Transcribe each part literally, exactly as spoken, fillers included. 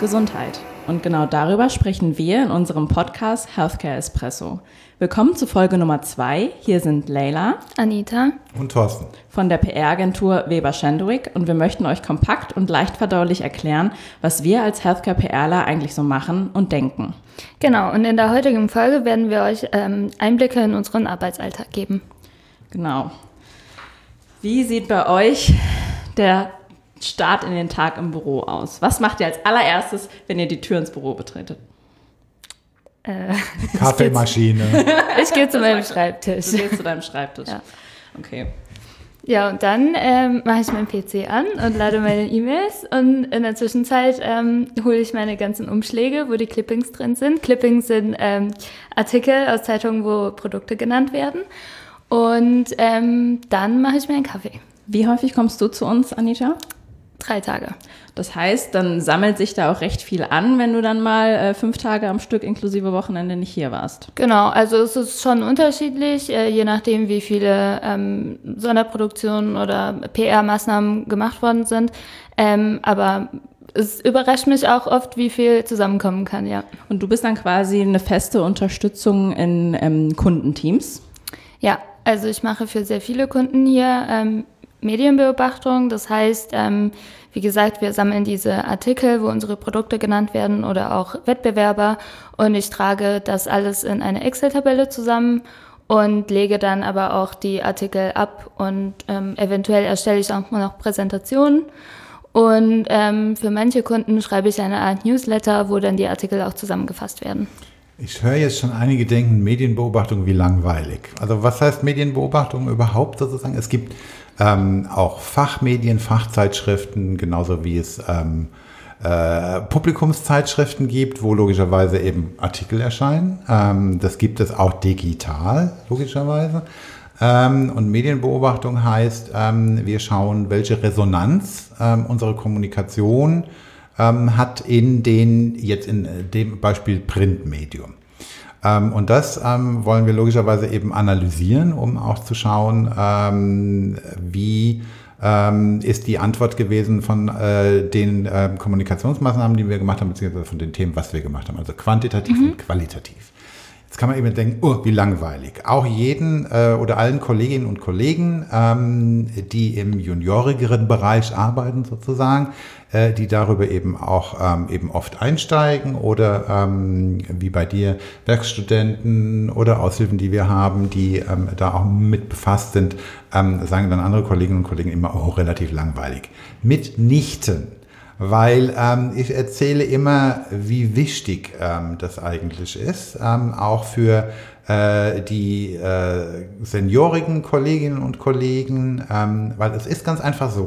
Gesundheit. Und genau darüber sprechen wir in unserem Podcast Healthcare Espresso. Willkommen zu Folge Nummer zwei. Hier sind Leila, Anita und Thorsten von der P R-Agentur Weber-Schendwick und wir möchten euch kompakt und leicht verdaulich erklären, was wir als Healthcare-PRler eigentlich so machen und denken. Genau, und in der heutigen Folge werden wir euch ähm, Einblicke in unseren Arbeitsalltag geben. Genau. Wie sieht bei euch der Start in den Tag im Büro aus? Was macht ihr als allererstes, wenn ihr die Tür ins Büro betretet? Äh, Kaffeemaschine. Ich gehe zu meinem Schreibtisch. Du gehst zu deinem Schreibtisch. Ja. Okay. Ja, und dann ähm, mache ich meinen P C an und lade meine E-Mails und in der Zwischenzeit ähm, hole ich meine ganzen Umschläge, wo die Clippings drin sind. Clippings sind ähm, Artikel aus Zeitungen, wo Produkte genannt werden. Und ähm, dann mache ich mir einen Kaffee. Wie häufig kommst du zu uns, Anita? Drei Tage. Das heißt, dann sammelt sich da auch recht viel an, wenn du dann mal äh, fünf Tage am Stück inklusive Wochenende nicht hier warst. Genau, also es ist schon unterschiedlich, äh, je nachdem, wie viele ähm, Sonderproduktionen oder P R-Maßnahmen gemacht worden sind. Ähm, aber es überrascht mich auch oft, wie viel zusammenkommen kann, ja. Und du bist dann quasi eine feste Unterstützung in ähm, Kundenteams? Ja, also ich mache für sehr viele Kunden hier ähm, Medienbeobachtung. Das heißt, ähm, wie gesagt, wir sammeln diese Artikel, wo unsere Produkte genannt werden oder auch Wettbewerber und ich trage das alles in eine Excel-Tabelle zusammen und lege dann aber auch die Artikel ab und ähm, eventuell erstelle ich auch noch Präsentationen und ähm, für manche Kunden schreibe ich eine Art Newsletter, wo dann die Artikel auch zusammengefasst werden. Ich höre jetzt schon einige denken, Medienbeobachtung, wie langweilig. Also was heißt Medienbeobachtung überhaupt sozusagen? Es gibt ähm, auch Fachmedien, Fachzeitschriften, genauso wie es ähm, äh, Publikumszeitschriften gibt, wo logischerweise eben Artikel erscheinen. Ähm, das gibt es auch digital, logischerweise. Ähm, und Medienbeobachtung heißt, ähm, wir schauen, welche Resonanz ähm, unsere Kommunikation ähm, hat in den, jetzt in dem Beispiel Printmedium. Ähm, und das ähm, wollen wir logischerweise eben analysieren, um auch zu schauen, ähm, wie ähm, ist die Antwort gewesen von äh, den äh, Kommunikationsmaßnahmen, die wir gemacht haben, beziehungsweise von den Themen, was wir gemacht haben, also quantitativ mhm. und qualitativ. Jetzt kann man eben denken, oh, wie langweilig. Auch jeden äh, oder allen Kolleginnen und Kollegen, ähm, die im juniorigeren Bereich arbeiten sozusagen, äh, die darüber eben auch ähm, eben oft einsteigen oder ähm, wie bei dir Werkstudenten oder Aushilfen, die wir haben, die ähm, da auch mit befasst sind, ähm, sagen dann andere Kolleginnen und Kollegen immer, oh, relativ langweilig. Mitnichten. Weil ähm, ich erzähle immer, wie wichtig ähm, das eigentlich ist, ähm, auch für äh, die äh, seniorigen Kolleginnen und Kollegen, ähm, weil es ist ganz einfach so,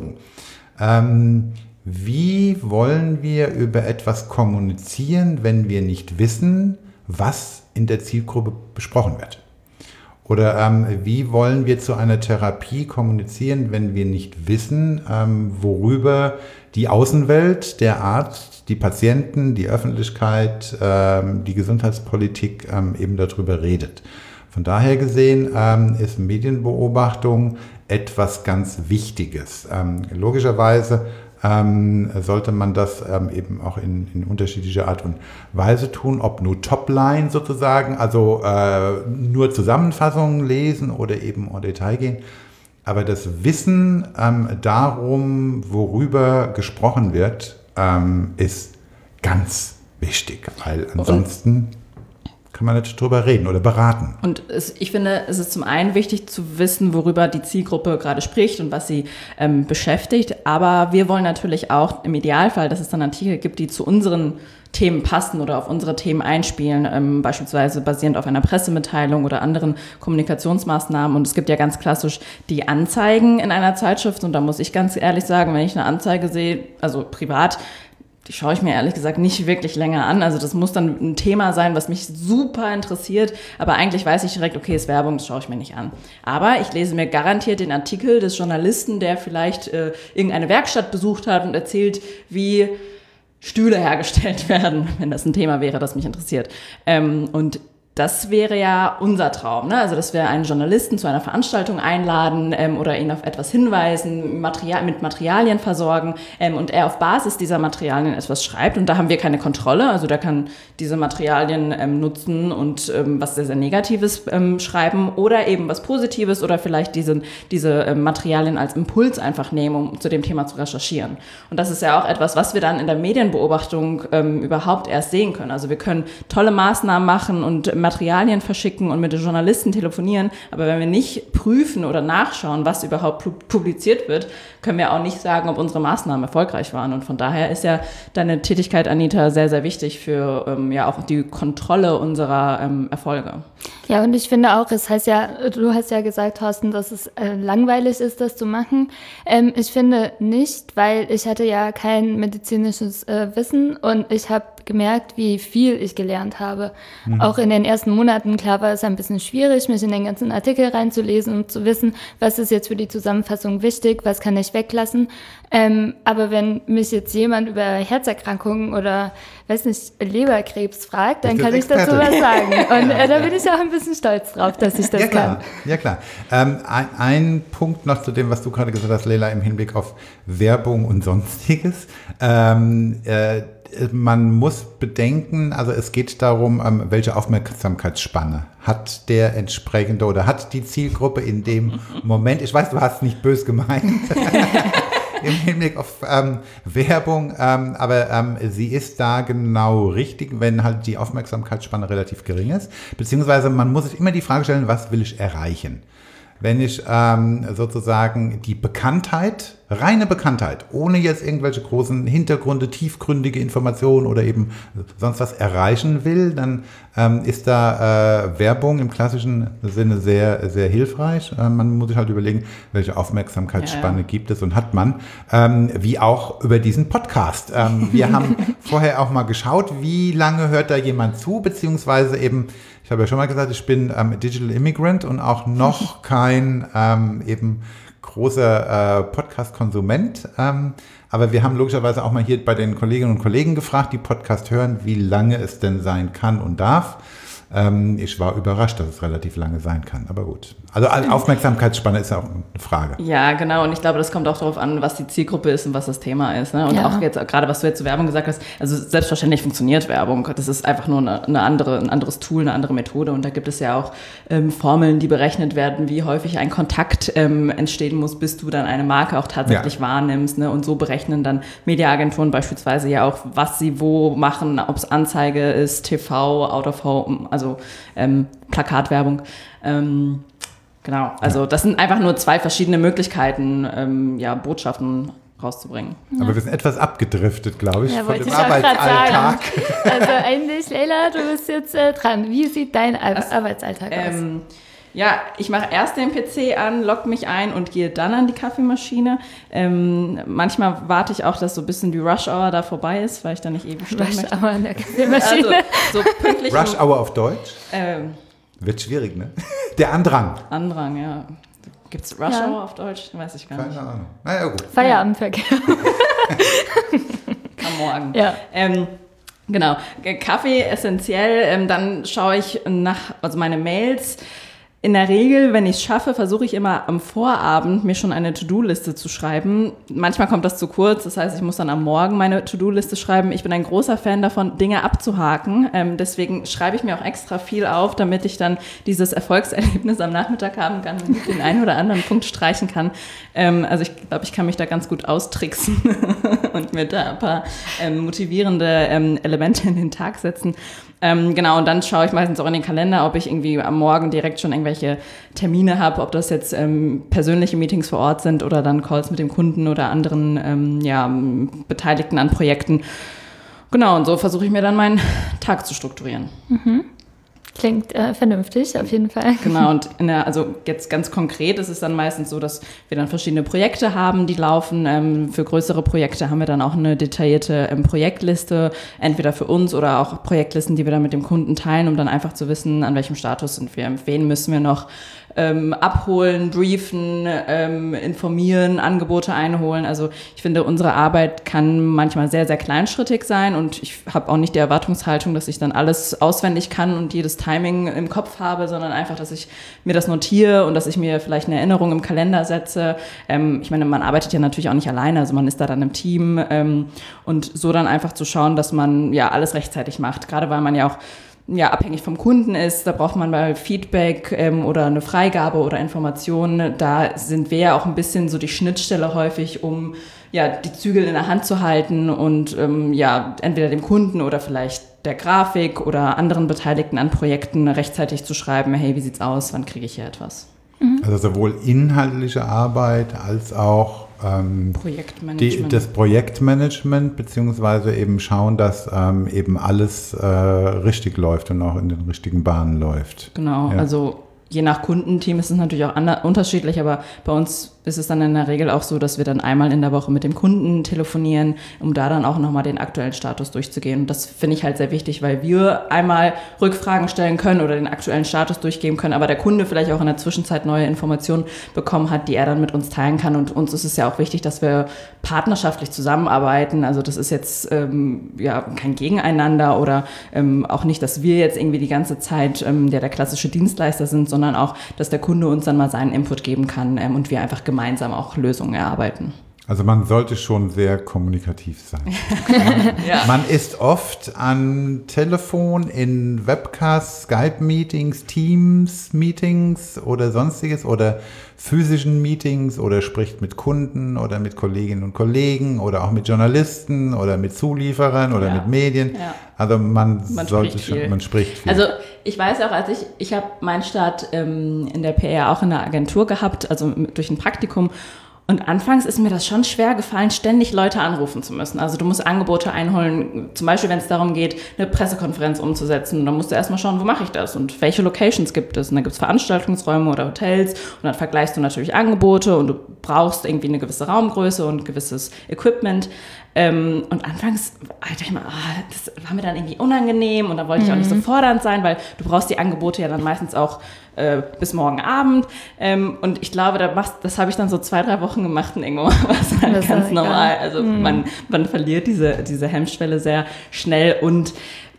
ähm, wie wollen wir über etwas kommunizieren, wenn wir nicht wissen, was in der Zielgruppe besprochen wird? Oder ähm, wie wollen wir zu einer Therapie kommunizieren, wenn wir nicht wissen, ähm, worüber die Außenwelt, der Arzt, die Patienten, die Öffentlichkeit, ähm, die Gesundheitspolitik ähm, eben darüber redet. Von daher gesehen ähm, ist Medienbeobachtung etwas ganz Wichtiges. Ähm, logischerweise ähm, sollte man das ähm, eben auch in, in unterschiedlicher Art und Weise tun, ob nur Topline sozusagen, also äh, nur Zusammenfassungen lesen oder eben en Detail gehen. Aber das Wissen ähm, darum, worüber gesprochen wird, ähm, ist ganz wichtig, weil ansonsten kann man nicht drüber reden oder beraten. Und es, ich finde, es ist zum einen wichtig zu wissen, worüber die Zielgruppe gerade spricht und was sie ähm, beschäftigt. Aber wir wollen natürlich auch im Idealfall, dass es dann Artikel gibt, die zu unseren Themen passen oder auf unsere Themen einspielen, ähm, beispielsweise basierend auf einer Pressemitteilung oder anderen Kommunikationsmaßnahmen. Und es gibt ja ganz klassisch die Anzeigen in einer Zeitschrift. Und da muss ich ganz ehrlich sagen, wenn ich eine Anzeige sehe, also privat, die schaue ich mir ehrlich gesagt nicht wirklich länger an. Also das muss dann ein Thema sein, was mich super interessiert. Aber eigentlich weiß ich direkt, okay, ist Werbung, das schaue ich mir nicht an. Aber ich lese mir garantiert den Artikel des Journalisten, der vielleicht äh, irgendeine Werkstatt besucht hat und erzählt, wie Stühle hergestellt werden, wenn das ein Thema wäre, das mich interessiert. Ähm, und das wäre ja unser Traum, ne? Also dass wir einen Journalisten zu einer Veranstaltung einladen ähm, oder ihn auf etwas hinweisen, Material, mit Materialien versorgen ähm, und er auf Basis dieser Materialien etwas schreibt und da haben wir keine Kontrolle, also der kann diese Materialien ähm, nutzen und ähm, was sehr, sehr Negatives ähm, schreiben oder eben was Positives oder vielleicht diese, diese ähm, Materialien als Impuls einfach nehmen, um zu dem Thema zu recherchieren. Und das ist ja auch etwas, was wir dann in der Medienbeobachtung ähm, überhaupt erst sehen können. Also wir können tolle Maßnahmen machen und Materialien verschicken und mit den Journalisten telefonieren, aber wenn wir nicht prüfen oder nachschauen, was überhaupt publiziert wird, können wir auch nicht sagen, ob unsere Maßnahmen erfolgreich waren. Und von daher ist ja deine Tätigkeit, Anita, sehr, sehr wichtig für ähm, ja auch die Kontrolle unserer ähm, Erfolge. Ja, und ich finde auch, es heißt ja, du hast ja gesagt, Thorsten, dass es äh, langweilig ist, das zu machen. Ähm, ich finde nicht, weil ich hatte ja kein medizinisches äh, Wissen und ich habe gemerkt, wie viel ich gelernt habe. Mhm. Auch in den ersten Monaten, klar war es ein bisschen schwierig, mich in den ganzen Artikel reinzulesen und zu wissen, was ist jetzt für die Zusammenfassung wichtig, was kann ich weglassen. Ähm, aber wenn mich jetzt jemand über Herzerkrankungen oder, weiß nicht, Leberkrebs fragt, dann kann ich dazu was sagen. Und äh, da bin ich auch ein bisschen stolz drauf, dass ich das ja, klar. kann. Ja, klar. Ähm, ein, ein Punkt noch zu dem, was du gerade gesagt hast, Leila, im Hinblick auf Werbung und Sonstiges. Ähm, äh, Man muss bedenken, also es geht darum, welche Aufmerksamkeitsspanne hat der entsprechende oder hat die Zielgruppe in dem Moment, ich weiß, du hast es nicht böse gemeint, im Hinblick auf ähm, Werbung, ähm, aber ähm, sie ist da genau richtig, wenn halt die Aufmerksamkeitsspanne relativ gering ist, beziehungsweise man muss sich immer die Frage stellen, was will ich erreichen? Wenn ich ähm, sozusagen die Bekanntheit, reine Bekanntheit, ohne jetzt irgendwelche großen Hintergründe, tiefgründige Informationen oder eben sonst was erreichen will, dann ähm, ist da äh, Werbung im klassischen Sinne sehr, sehr hilfreich. Äh, man muss sich halt überlegen, welche Aufmerksamkeitsspanne ja, ja. gibt es und hat man, ähm, wie auch über diesen Podcast. Ähm, wir haben vorher auch mal geschaut, wie lange hört da jemand zu, beziehungsweise eben, ich habe ja schon mal gesagt, ich bin ähm, Digital Immigrant und auch noch kein ähm, eben großer äh, Podcast-Konsument. Ähm, aber wir haben logischerweise auch mal hier bei den Kolleginnen und Kollegen gefragt, die Podcast hören, wie lange es denn sein kann und darf. Ähm, ich war überrascht, dass es relativ lange sein kann, aber gut. Also Aufmerksamkeitsspanne ist ja auch eine Frage. Ja, genau. Und ich glaube, das kommt auch darauf an, was die Zielgruppe ist und was das Thema ist. Ne? Und ja. auch jetzt, gerade was du jetzt zu Werbung gesagt hast, also selbstverständlich funktioniert Werbung. Das ist einfach nur eine, eine andere, ein anderes Tool, eine andere Methode. Und da gibt es ja auch ähm, Formeln, die berechnet werden, wie häufig ein Kontakt ähm, entstehen muss, bis du dann eine Marke auch tatsächlich ja. wahrnimmst. Ne? Und so berechnen dann Mediaagenturen beispielsweise ja auch, was sie wo machen, ob es Anzeige ist, T V, Out of Home, also ähm, Plakatwerbung. Ähm, Genau, also das sind einfach nur zwei verschiedene Möglichkeiten, ähm, ja, Botschaften rauszubringen. Aber wir sind etwas abgedriftet, glaube ich, ja, von dem Arbeitsalltag. Also eigentlich, Leila, du bist jetzt äh, dran. Wie sieht dein Ar- also, Arbeitsalltag ähm, aus? Ja, ich mache erst den P C an, logge mich ein und gehe dann an die Kaffeemaschine. Ähm, manchmal warte ich auch, dass so ein bisschen die Rush Hour da vorbei ist, weil ich da nicht ewig stehen Rush möchte. Hour an der Kaffeemaschine. Also, so pünktlich. Rush Hour auf Deutsch? Ähm, Wird schwierig, ne? Der Andrang. Andrang, ja. Gibt es Rush ja. Hour auf Deutsch? Weiß ich gar Keine nicht. Keine Ahnung. Naja, gut. Feierabendverkehr. Am Morgen. Ja. Ähm, genau. Kaffee essentiell. Ähm, dann schaue ich nach, also meine Mails. In der Regel, wenn ich es schaffe, versuche ich immer am Vorabend mir schon eine To-Do-Liste zu schreiben. Manchmal kommt das zu kurz, das heißt, ich muss dann am Morgen meine To-Do-Liste schreiben. Ich bin ein großer Fan davon, Dinge abzuhaken. Ähm, deswegen schreibe ich mir auch extra viel auf, damit ich dann dieses Erfolgserlebnis am Nachmittag haben kann und den einen oder anderen Punkt streichen kann. Ähm, also ich glaube, ich kann mich da ganz gut austricksen und mir da ein paar ähm, motivierende ähm, Elemente in den Tag setzen. Ähm, genau, und dann schaue ich meistens auch in den Kalender, ob ich irgendwie am Morgen direkt schon irgendwelche Termine habe, ob das jetzt ähm, persönliche Meetings vor Ort sind oder dann Calls mit dem Kunden oder anderen ähm, ja, Beteiligten an Projekten. Genau, und so versuche ich mir dann meinen Tag zu strukturieren. Mhm. Klingt äh, vernünftig, auf jeden Fall. Genau, und in der, also jetzt ganz konkret ist es dann meistens so, dass wir dann verschiedene Projekte haben, die laufen. Ähm, für größere Projekte haben wir dann auch eine detaillierte ähm, Projektliste, entweder für uns oder auch Projektlisten, die wir dann mit dem Kunden teilen, um dann einfach zu wissen, an welchem Status sind wir, wen müssen wir noch ähm, abholen, briefen, ähm, informieren, Angebote einholen. Also ich finde, unsere Arbeit kann manchmal sehr, sehr kleinschrittig sein und ich habe auch nicht die Erwartungshaltung, dass ich dann alles auswendig kann und jedes Timing im Kopf habe, sondern einfach, dass ich mir das notiere und dass ich mir vielleicht eine Erinnerung im Kalender setze. Ähm, ich meine, man arbeitet ja natürlich auch nicht alleine, also man ist da dann im Team ähm, und so dann einfach zu schauen, dass man ja alles rechtzeitig macht, gerade weil man ja auch ja, abhängig vom Kunden ist, da braucht man mal Feedback ähm, oder eine Freigabe oder Informationen. Da sind wir ja auch ein bisschen so die Schnittstelle häufig, um ja die Zügel in der Hand zu halten und ähm, ja entweder dem Kunden oder vielleicht der Grafik oder anderen Beteiligten an Projekten rechtzeitig zu schreiben, hey, wie sieht's aus, wann kriege ich hier etwas? Also sowohl inhaltliche Arbeit als auch ähm, Projektmanagement. Die, das Projektmanagement, beziehungsweise eben schauen, dass ähm, eben alles äh, richtig läuft und auch in den richtigen Bahnen läuft. Genau, ja. Also je nach Kundenteam ist es natürlich auch ander- unterschiedlich, aber bei uns ist es dann in der Regel auch so, dass wir dann einmal in der Woche mit dem Kunden telefonieren, um da dann auch nochmal den aktuellen Status durchzugehen. Und das finde ich halt sehr wichtig, weil wir einmal Rückfragen stellen können oder den aktuellen Status durchgeben können, aber der Kunde vielleicht auch in der Zwischenzeit neue Informationen bekommen hat, die er dann mit uns teilen kann. Und uns ist es ja auch wichtig, dass wir partnerschaftlich zusammenarbeiten. Also das ist jetzt ähm, ja kein Gegeneinander oder ähm, auch nicht, dass wir jetzt irgendwie die ganze Zeit ähm, der, der klassische Dienstleister sind, sondern auch, dass der Kunde uns dann mal seinen Input geben kann ähm, und wir einfach gemeinsam auch Lösungen erarbeiten. Also man sollte schon sehr kommunikativ sein. ja. Man ist oft am Telefon, in Webcasts, Skype-Meetings, Teams-Meetings oder sonstiges oder physischen Meetings oder spricht mit Kunden oder mit Kolleginnen und Kollegen oder auch mit Journalisten oder mit Zulieferern oder ja. mit Medien. Ja. Also man, man sollte schon, viel. man spricht viel. Also ich weiß auch, als ich, ich habe meinen Start ähm, in der P R auch in der Agentur gehabt, also durch ein Praktikum. Und anfangs ist mir das schon schwer gefallen, ständig Leute anrufen zu müssen. Also du musst Angebote einholen, zum Beispiel wenn es darum geht, eine Pressekonferenz umzusetzen. Dann musst du erstmal schauen, wo mache ich das und welche Locations gibt es. Und dann gibt es Veranstaltungsräume oder Hotels und dann vergleichst du natürlich Angebote und du brauchst irgendwie eine gewisse Raumgröße und gewisses Equipment. Ähm, und anfangs dachte ich mal, ah, das war mir dann irgendwie unangenehm und da wollte ich auch nicht so fordernd sein, weil du brauchst die Angebote ja dann meistens auch äh, bis morgen Abend. Ähm, und ich glaube, da machst, das habe ich dann so zwei, drei Wochen gemacht und irgendwo war es halt das ganz normal. Geil. Also mhm. man, man verliert diese, diese Hemmschwelle sehr schnell und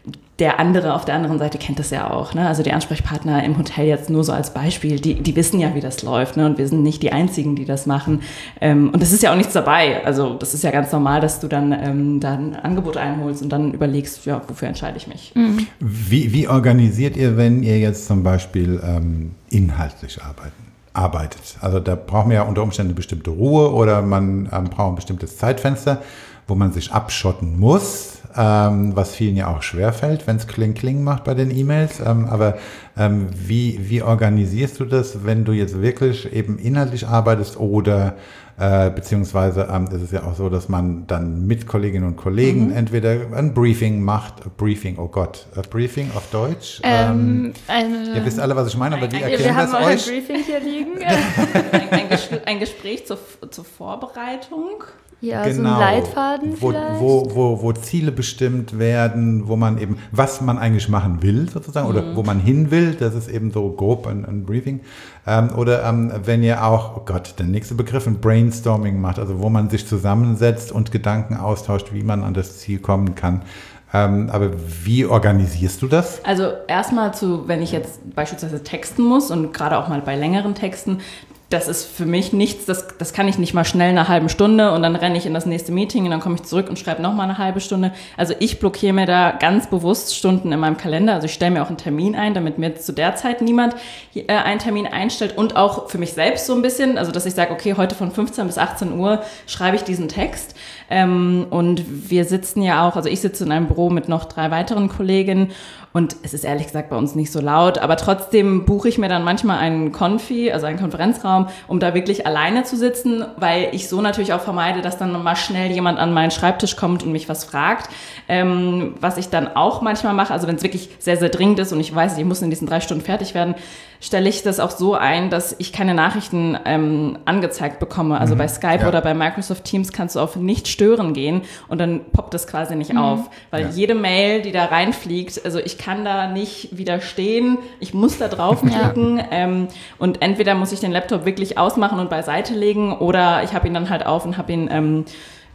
der andere auf der anderen Seite kennt das ja auch. Ne? Also die Ansprechpartner im Hotel jetzt nur so als Beispiel, die, die wissen ja, wie das läuft. Ne? Und wir sind nicht die Einzigen, die das machen. Ähm, und es ist ja auch nichts dabei. Also das ist ja ganz normal, dass du dann, ähm, dann ein Angebot einholst und dann überlegst, ja, wofür entscheide ich mich. Mhm. Wie, wie organisiert ihr, wenn ihr jetzt zum Beispiel ähm, inhaltlich arbeiten? arbeitet? Also da braucht man ja unter Umständen eine bestimmte Ruhe oder man ähm, braucht ein bestimmtes Zeitfenster, wo man sich abschotten muss. Ähm, was vielen ja auch schwerfällt, wenn es Kling-Kling macht bei den E-Mails. Ähm, aber ähm, wie, wie organisierst du das, wenn du jetzt wirklich eben inhaltlich arbeitest oder äh, beziehungsweise ähm, ist es ja auch so, dass man dann mit Kolleginnen und Kollegen mhm. entweder ein Briefing macht, a Briefing, oh Gott, a Briefing auf Deutsch. Ähm, ähm, ihr wisst alle, was ich meine, aber wie erklären das euch? Wir haben ein Briefing hier liegen. ein, ein, Ges- ein Gespräch zur, zur Vorbereitung. Ja, genau, so ein Leitfaden wo, vielleicht. Wo, wo, wo Ziele bestimmt werden, wo man eben, was man eigentlich machen will sozusagen, mhm. oder wo man hin will, das ist eben so grob ein, ein Briefing. Ähm, oder ähm, wenn ihr auch, oh Gott, der nächste Begriff, ein Brainstorming macht, also wo man sich zusammensetzt und Gedanken austauscht, wie man an das Ziel kommen kann. Ähm, aber wie organisierst du das? Also erstmal zu, wenn ich jetzt beispielsweise texten muss und gerade auch mal bei längeren Texten, das ist für mich nichts, das, das kann ich nicht mal schnell eine halbe Stunde und dann renne ich in das nächste Meeting und dann komme ich zurück und schreibe nochmal eine halbe Stunde. Also ich blockiere mir da ganz bewusst Stunden in meinem Kalender. Also ich stelle mir auch einen Termin ein, damit mir zu der Zeit niemand äh, einen Termin einstellt und auch für mich selbst so ein bisschen, also dass ich sage, okay, heute von fünfzehn bis achtzehn Uhr schreibe ich diesen Text. Ähm, und wir sitzen ja auch, also ich sitze in einem Büro mit noch drei weiteren Kolleginnen und es ist ehrlich gesagt bei uns nicht so laut, aber trotzdem buche ich mir dann manchmal einen Konfi, also einen Konferenzraum, um da wirklich alleine zu sitzen, weil ich so natürlich auch vermeide, dass dann mal schnell jemand an meinen Schreibtisch kommt und mich was fragt. Ähm, was ich dann auch manchmal mache, also wenn es wirklich sehr, sehr dringend ist und ich weiß, ich muss in diesen drei Stunden fertig werden, stelle ich das auch so ein, dass ich keine Nachrichten ähm, angezeigt bekomme. Also mhm. bei Skype ja. oder bei Microsoft Teams kannst du auf nicht stören gehen und dann poppt das quasi nicht mhm. auf. Weil ja. jede Mail, die da reinfliegt, also ich kann da nicht widerstehen, ich muss da draufklicken ja. ähm, und entweder muss ich den Laptop wirklich ausmachen und beiseite legen oder ich habe ihn dann halt auf und habe ihn ähm,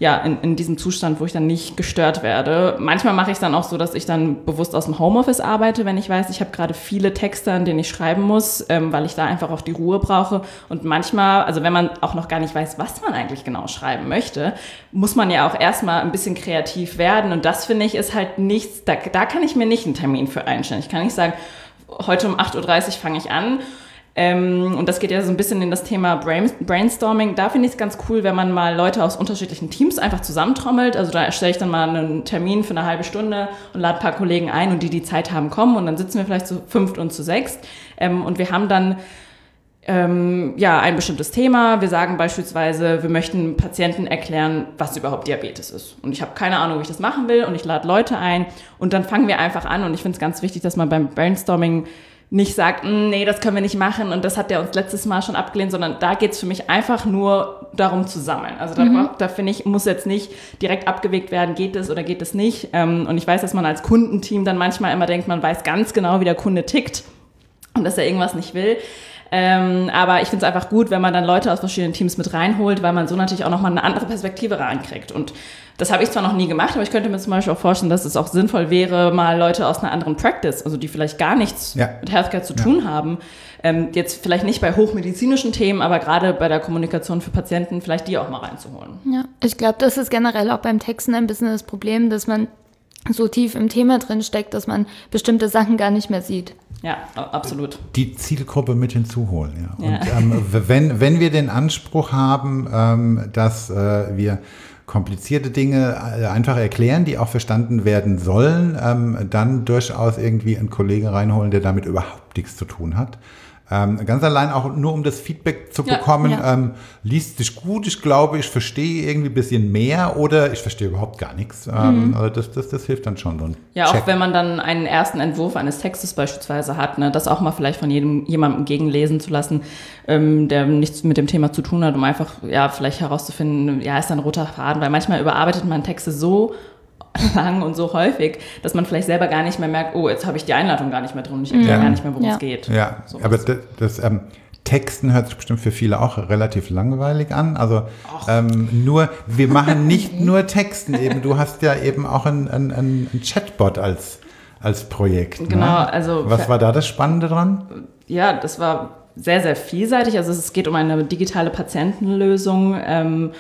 ja, in, in diesem Zustand, wo ich dann nicht gestört werde. Manchmal mache ich es dann auch so, dass ich dann bewusst aus dem Homeoffice arbeite, wenn ich weiß, ich habe gerade viele Texte, an denen ich schreiben muss, ähm, weil ich da einfach auch die Ruhe brauche. Und manchmal, also wenn man auch noch gar nicht weiß, was man eigentlich genau schreiben möchte, muss man ja auch erstmal ein bisschen kreativ werden. Und das, finde ich, ist halt nichts, da, da kann ich mir nicht einen Termin für einstellen. Ich kann nicht sagen, heute um acht Uhr dreißig fange ich an. Ähm, und das geht ja so ein bisschen in das Thema Brain, Brainstorming. Da finde ich es ganz cool, wenn man mal Leute aus unterschiedlichen Teams einfach zusammentrommelt. Also da erstelle ich dann mal einen Termin für eine halbe Stunde und lade ein paar Kollegen ein und die, die Zeit haben, kommen. Und dann sitzen wir vielleicht zu fünft und zu sechst. Ähm, und wir haben dann ähm, ja ein bestimmtes Thema. Wir sagen beispielsweise, wir möchten Patienten erklären, was überhaupt Diabetes ist. Und ich habe keine Ahnung, wie ich das machen will. Und ich lade Leute ein. Und dann fangen wir einfach an. Und ich finde es ganz wichtig, dass man beim Brainstorming nicht sagt, nee, das können wir nicht machen und das hat der uns letztes Mal schon abgelehnt, sondern da geht es für mich einfach nur darum zu sammeln. Also da, mhm. da finde ich, muss jetzt nicht direkt abgewegt werden, geht es oder geht es nicht. Und ich weiß, dass man als Kundenteam dann manchmal immer denkt, man weiß ganz genau, wie der Kunde tickt und dass er irgendwas nicht will. Ähm, aber ich finde es einfach gut, wenn man dann Leute aus verschiedenen Teams mit reinholt, weil man so natürlich auch nochmal eine andere Perspektive reinkriegt. Und das habe ich zwar noch nie gemacht, aber ich könnte mir zum Beispiel auch vorstellen, dass es auch sinnvoll wäre, mal Leute aus einer anderen Practice, also die vielleicht gar nichts ja. mit Healthcare zu tun ja. haben, ähm, jetzt vielleicht nicht bei hochmedizinischen Themen, aber gerade bei der Kommunikation für Patienten, vielleicht die auch mal reinzuholen. Ja, ich glaube, das ist generell auch beim Texten ein bisschen das Problem, dass man so tief im Thema drin steckt, dass man bestimmte Sachen gar nicht mehr sieht. Ja, absolut. Die Zielgruppe mit hinzuholen, ja. Und ja. Ähm, wenn, wenn wir den Anspruch haben, ähm, dass äh, wir komplizierte Dinge einfach erklären, die auch verstanden werden sollen, ähm, dann durchaus irgendwie einen Kollegen reinholen, der damit überhaupt nichts zu tun hat. Ähm, ganz allein auch nur, um das Feedback zu bekommen, ja, ja. Ähm, liest sich gut, ich glaube, ich verstehe irgendwie ein bisschen mehr oder ich verstehe überhaupt gar nichts. Ähm, mhm. Also das, das, das hilft dann schon. So ein ja, Check. Auch wenn man dann einen ersten Entwurf eines Textes beispielsweise hat, ne, das auch mal vielleicht von jedem jemandem gegenlesen zu lassen, ähm, der nichts mit dem Thema zu tun hat, um einfach ja vielleicht herauszufinden, ja, ist da ein roter Faden, weil manchmal überarbeitet man Texte so lang und so häufig, dass man vielleicht selber gar nicht mehr merkt, oh, jetzt habe ich die Einleitung gar nicht mehr drin und ich erkläre ja. gar nicht mehr, worum ja. es geht. Ja, so aber das, das ähm, Texten hört sich bestimmt für viele auch relativ langweilig an. Also ähm, nur, wir machen nicht nur Texten eben. Du hast ja eben auch ein, ein, ein Chatbot als, als Projekt. Genau, ne? also was war da das Spannende dran? Ja, das war sehr, sehr vielseitig. Also es geht um eine digitale Patientenlösung. Ähm,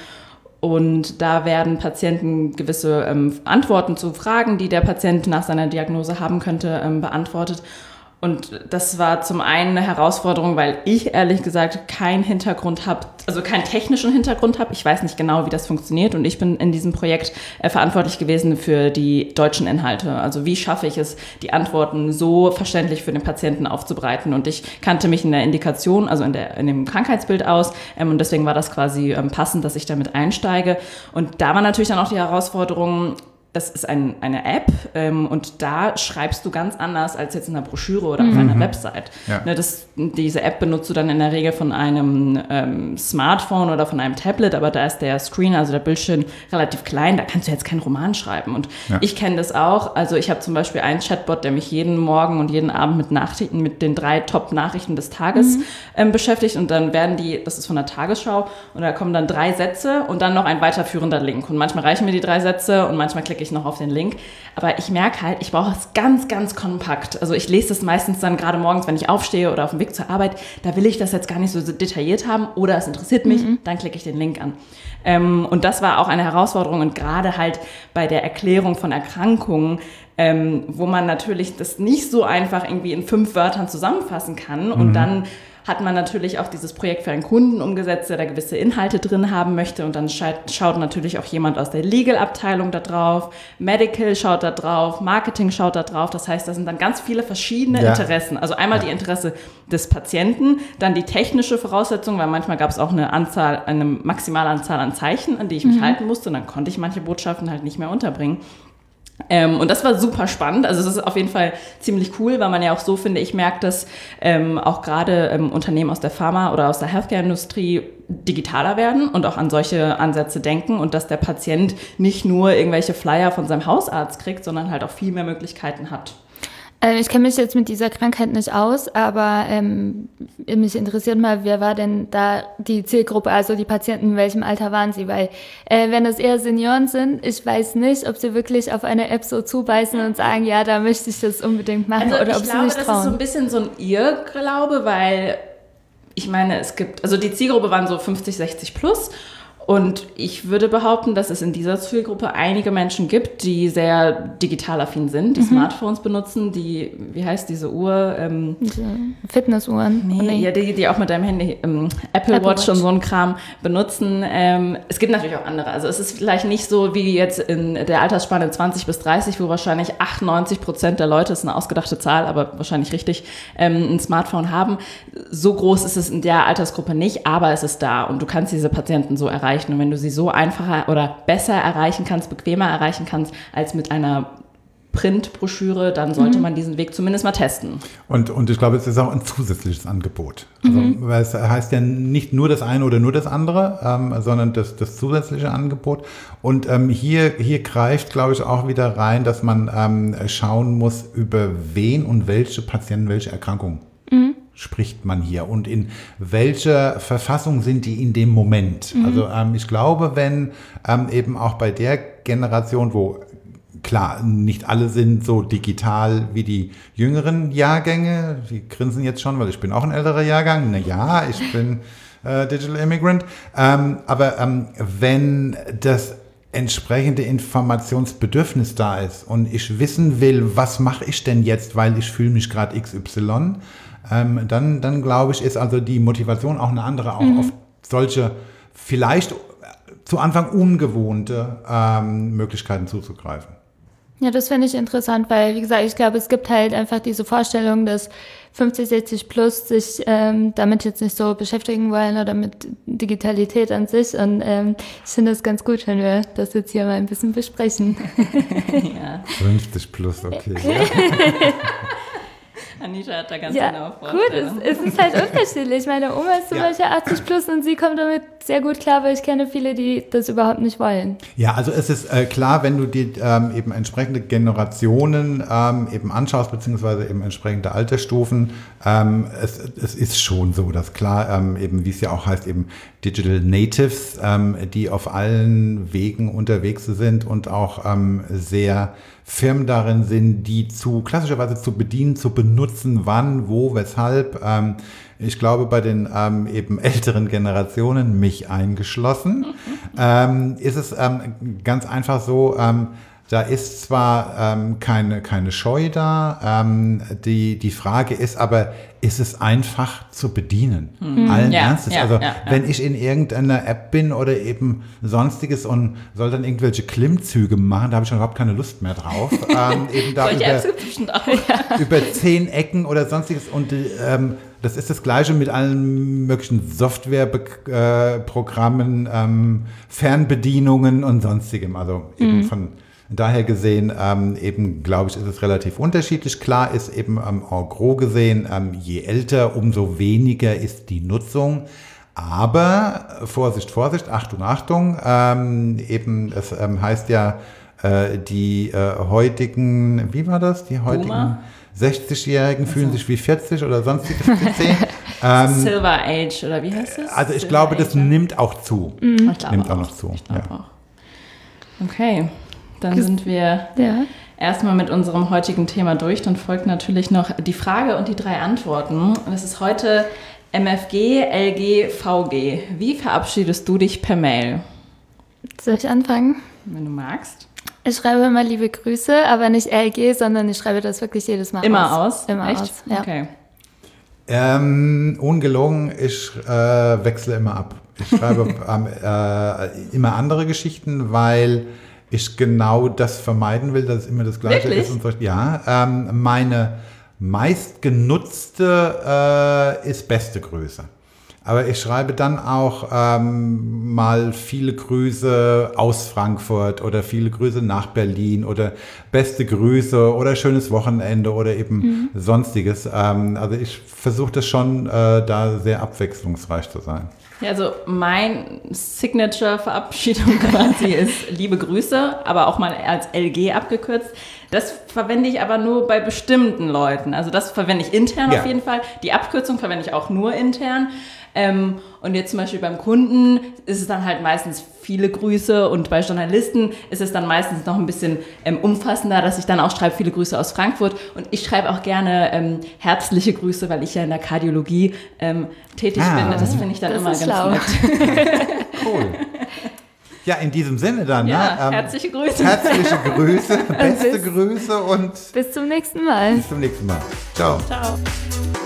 Und da werden Patienten gewisse ähm, Antworten zu Fragen, die der Patient nach seiner Diagnose haben könnte, ähm, beantwortet. Und das war zum einen eine Herausforderung, weil ich ehrlich gesagt keinen Hintergrund habe, also keinen technischen Hintergrund habe. Ich weiß nicht genau, wie das funktioniert. Und ich bin in diesem Projekt äh, verantwortlich gewesen für die deutschen Inhalte. Also wie schaffe ich es, die Antworten so verständlich für den Patienten aufzubereiten. Und ich kannte mich in der Indikation, also in, der, in dem Krankheitsbild aus. Ähm, und deswegen war das quasi ähm, passend, dass ich damit einsteige. Und da war natürlich dann auch die Herausforderung, das ist ein, eine App ähm, und da schreibst du ganz anders als jetzt in einer Broschüre oder auf mhm. einer Website. Ja. Ne, das, diese App benutzt du dann in der Regel von einem ähm, Smartphone oder von einem Tablet, aber da ist der Screen, also der Bildschirm, relativ klein, da kannst du jetzt keinen Roman schreiben. Und ja. ich kenne das auch, also ich habe zum Beispiel einen Chatbot, der mich jeden Morgen und jeden Abend mit Nachrichten, mit den drei Top-Nachrichten des Tages mhm. ähm, beschäftigt und dann werden die, das ist von der Tagesschau, und da kommen dann drei Sätze und dann noch ein weiterführender Link. Und manchmal reichen mir die drei Sätze und manchmal klicke ich noch auf den Link. Aber ich merke halt, ich brauche es ganz, ganz kompakt. Also ich lese das meistens dann gerade morgens, wenn ich aufstehe oder auf dem Weg zur Arbeit. Da will ich das jetzt gar nicht so detailliert haben oder es interessiert mich, mhm. dann klicke ich den Link an. Ähm, und das war auch eine Herausforderung und gerade halt bei der Erklärung von Erkrankungen, ähm, wo man natürlich das nicht so einfach irgendwie in fünf Wörtern zusammenfassen kann und mhm. dann hat man natürlich auch dieses Projekt für einen Kunden umgesetzt, der da gewisse Inhalte drin haben möchte und dann schaut natürlich auch jemand aus der Legal-Abteilung da drauf, Medical schaut da drauf, Marketing schaut da drauf, das heißt, da sind dann ganz viele verschiedene ja. Interessen, also einmal ja. die Interesse des Patienten, dann die technische Voraussetzung, weil manchmal gab es auch eine Anzahl, eine maximale Anzahl an Zeichen, an die ich mich mhm. halten musste und dann konnte ich manche Botschaften halt nicht mehr unterbringen. Ähm, und das war super spannend, also es ist auf jeden Fall ziemlich cool, weil man ja auch so, finde ich, merkt, dass ähm, auch gerade ähm, Unternehmen aus der Pharma- oder aus der Healthcare-Industrie digitaler werden und auch an solche Ansätze denken und dass der Patient nicht nur irgendwelche Flyer von seinem Hausarzt kriegt, sondern halt auch viel mehr Möglichkeiten hat. Äh, ich kenne mich jetzt mit dieser Krankheit nicht aus, aber ähm, mich interessiert mal, wer war denn da die Zielgruppe, also die Patienten, in welchem Alter waren sie? Weil äh, wenn das eher Senioren sind, ich weiß nicht, ob sie wirklich auf eine App so zubeißen und sagen, ja, da möchte ich das unbedingt machen, also oder ob ich sie glaube, nicht trauen. Das ist so ein bisschen so ein Irrglaube, weil ich meine, es gibt, also die Zielgruppe waren so fünfzig, sechzig plus. Und ich würde behaupten, dass es in dieser Zielgruppe einige Menschen gibt, die sehr digital affin sind, die mhm. Smartphones benutzen, die, wie heißt diese Uhr? Ähm, diese Fitnessuhren. Nee, nee. Ja, die, die auch mit deinem Handy, ähm, Apple, Apple Watch, Watch und so ein Kram benutzen. Ähm, es gibt natürlich auch andere. Also es ist vielleicht nicht so wie jetzt in der Altersspanne zwanzig bis dreißig, wo wahrscheinlich achtundneunzig Prozent der Leute, ist eine ausgedachte Zahl, aber wahrscheinlich richtig, ähm, ein Smartphone haben. So groß ist es in der Altersgruppe nicht, aber es ist da und du kannst diese Patienten so erreichen. Und wenn du sie so einfacher oder besser erreichen kannst, bequemer erreichen kannst, als mit einer Printbroschüre, dann sollte mhm. man diesen Weg zumindest mal testen. Und, und ich glaube, es ist auch ein zusätzliches Angebot. Also, mhm. weil es heißt ja nicht nur das eine oder nur das andere, ähm, sondern das, das zusätzliche Angebot. Und ähm, hier, hier greift, glaube ich, auch wieder rein, dass man ähm, schauen muss, über wen und welche Patienten welche Erkrankungen mhm. spricht man hier und in welcher Verfassung sind die in dem Moment. Mhm. Also ähm, ich glaube, wenn ähm, eben auch bei der Generation, wo klar, nicht alle sind so digital wie die jüngeren Jahrgänge, die grinsen jetzt schon, weil ich bin auch ein älterer Jahrgang, na ja, ich bin äh, Digital Immigrant, ähm, aber ähm, wenn das entsprechende Informationsbedürfnis da ist und ich wissen will, was mache ich denn jetzt, weil ich fühle mich gerade X Y, Ähm, dann, dann glaube ich, ist also die Motivation auch eine andere, auch mhm. auf solche vielleicht zu Anfang ungewohnte ähm, Möglichkeiten zuzugreifen. Ja, das finde ich interessant, weil, wie gesagt, ich glaube, es gibt halt einfach diese Vorstellung, dass fünfzig, sechzig plus sich ähm, damit jetzt nicht so beschäftigen wollen oder mit Digitalität an sich. Und ähm, ich finde es ganz gut, wenn wir das jetzt hier mal ein bisschen besprechen. Ja. fünfzig plus, okay. Anita hat da ganz ja, genau Vorstellungen. Gut, es, es ist halt unterschiedlich. Meine Oma ist zum ja. Beispiel achtzig plus und sie kommt damit sehr gut klar, weil ich kenne viele, die das überhaupt nicht wollen. Ja, also es ist äh, klar, wenn du dir ähm, eben entsprechende Generationen ähm, eben anschaust, beziehungsweise eben entsprechende Altersstufen, ähm, es, es ist schon so, dass klar, ähm, eben wie es ja auch heißt, eben Digital Natives, ähm, die auf allen Wegen unterwegs sind und auch ähm, sehr firm darin sind, die zu klassischerweise zu bedienen, zu benutzen, wann, wo, weshalb. Ähm, ich glaube, bei den ähm, eben älteren Generationen, mich eingeschlossen, mhm. ähm, ist es ähm, ganz einfach so, ähm, da ist zwar ähm, keine, keine Scheu da, ähm, die, die Frage ist aber, ist es einfach zu bedienen? Mhm. Allen ja, Ernstes. Ja, also ja, wenn ja. ich in irgendeiner App bin oder eben sonstiges und soll dann irgendwelche Klimmzüge machen, da habe ich schon überhaupt keine Lust mehr drauf. ähm, eben da über, auch, über zehn Ecken oder sonstiges und ähm, das ist das Gleiche mit allen möglichen Softwareprogrammen, ähm, Fernbedienungen und sonstigem. Also eben mhm. von daher gesehen, ähm, eben glaube ich, ist es relativ unterschiedlich. Klar ist eben ähm, en gros gesehen, ähm, je älter, umso weniger ist die Nutzung. Aber Vorsicht, Vorsicht, Achtung, Achtung, ähm, eben es ähm, heißt ja, äh, die äh, heutigen, wie war das, die heutigen Boomer? sechzigjährigen fühlen also. sich wie vierzig oder sonstiges P C. ähm, Silver Age oder wie heißt das? Also ich Silver glaube, das Age. nimmt auch zu. Mhm. Ich glaube nimmt auch, auch noch zu. Ich glaube ja. auch. Okay, dann das, sind wir ja. erstmal mit unserem heutigen Thema durch. Dann folgt natürlich noch die Frage und die drei Antworten. Und es ist heute M F G, L G, V G. Wie verabschiedest du dich per Mail? Soll ich anfangen? Wenn du magst. Ich schreibe immer liebe Grüße, aber nicht L G, sondern ich schreibe das wirklich jedes Mal immer aus. aus. Immer Echt? aus, ja. Okay. Ähm, ungelogen, ich äh, wechsle immer ab. Ich schreibe ähm, äh, immer andere Geschichten, weil ich genau das vermeiden will, dass es immer das Gleiche Wirklich? ist. Und so. Ja, ähm, meine meistgenutzte äh, ist beste Grüße. Aber ich schreibe dann auch ähm, mal viele Grüße aus Frankfurt oder viele Grüße nach Berlin oder beste Grüße oder schönes Wochenende oder eben mhm. sonstiges. Ähm, also ich versuche das schon, äh, da sehr abwechslungsreich zu sein. Ja, also mein Signature-Verabschiedung quasi ist liebe Grüße, aber auch mal als L G abgekürzt. Das verwende ich aber nur bei bestimmten Leuten. Also das verwende ich intern ja. auf jeden Fall. Die Abkürzung verwende ich auch nur intern. Ähm, und jetzt zum Beispiel beim Kunden ist es dann halt meistens viele Grüße und bei Journalisten ist es dann meistens noch ein bisschen ähm, umfassender, dass ich dann auch schreibe, viele Grüße aus Frankfurt, und ich schreibe auch gerne ähm, herzliche Grüße, weil ich ja in der Kardiologie ähm, tätig ah, bin. Das finde ich dann das immer ist ganz schlau. nett. Cool. Ja, in diesem Sinne dann. Ja, ne? ähm, herzliche Grüße. Herzliche Grüße, beste bis, Grüße und bis zum nächsten Mal. Bis zum nächsten Mal. Ciao. Ciao.